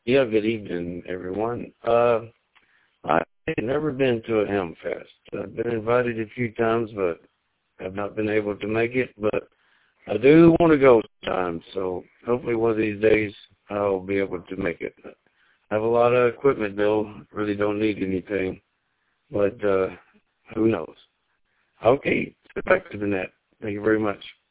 Yeah, good evening, everyone. I've never been to a Ham Fest. I've been invited a few times, but have not been able to make it. But I do want to go sometime, so hopefully one of these days I'll be able to make it. I have a lot of equipment, though. Really don't need anything, but who knows? Okay, back to the net. Thank you very much.